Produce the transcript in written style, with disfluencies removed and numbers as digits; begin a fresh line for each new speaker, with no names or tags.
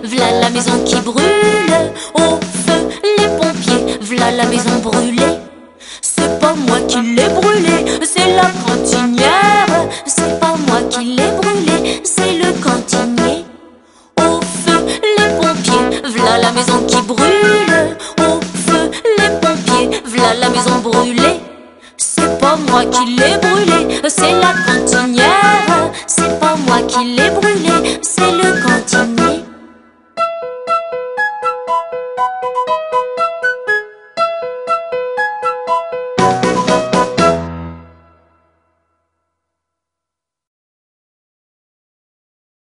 v'là la maison qui brûle. Au feu les pompiers, v'là la maison brûlée. C'est pas moi qui l'ai brûlée, c'est la cantinière. C'est pas moi qui l'ai brûlée, c'est le cantinier. Au feu les pompiers, v'là la maison qui brûle. Au feu les pompiers, v'là la maison brûlée. C'est pas moi qui l'ai brûlée, c'est la cantinière. C'est pas moi qui l'ai brûlée, c'est le